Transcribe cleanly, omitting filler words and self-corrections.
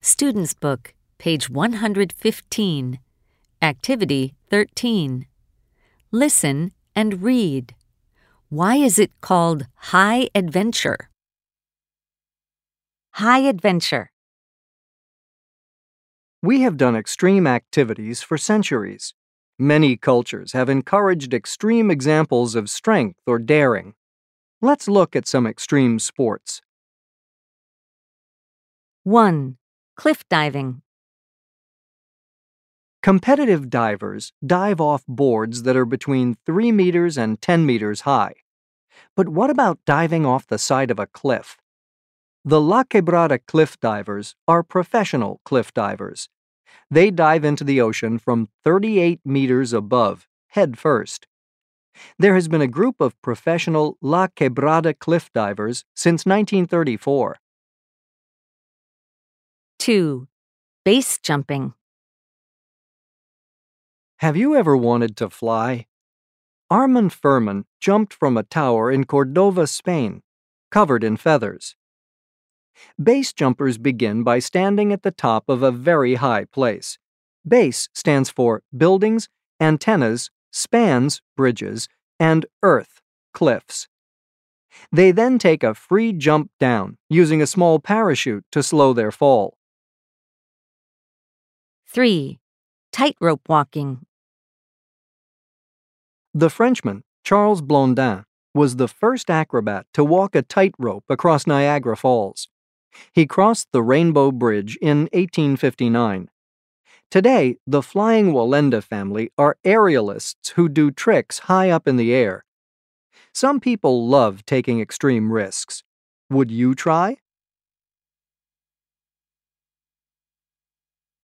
Student's Book, page 115, Activity 13. Listen and read. Why is it called high adventure? High adventure. We have done extreme activities for centuries. Many cultures have encouraged extreme examples of strength or daring. Let's look at some extreme sports. 1. Cliff diving. Competitive divers dive off boards that are between 3 meters and 10 meters high. But what about diving off the side of a cliff? The La Quebrada cliff divers are professional cliff divers. They dive into the ocean from 38 meters above, head first. There has been a group of professional La Quebrada cliff divers since 1934. 2. Base jumping. Have you ever wanted to fly? Armand Furman jumped from a tower in Cordova, Spain, covered in feathers. Base jumpers begin by standing at the top of a very high place. Base stands for buildings, antennas, spans, bridges, and earth, cliffs. They then take a free jump down, using a small parachute to slow their fall. 3. Tightrope walking. The Frenchman, Charles Blondin, was the first acrobat to walk a tightrope across Niagara Falls. He crossed the Rainbow Bridge in 1859. Today, the Flying Wallenda family are aerialists who do tricks high up in the air. Some people love taking extreme risks. Would you try?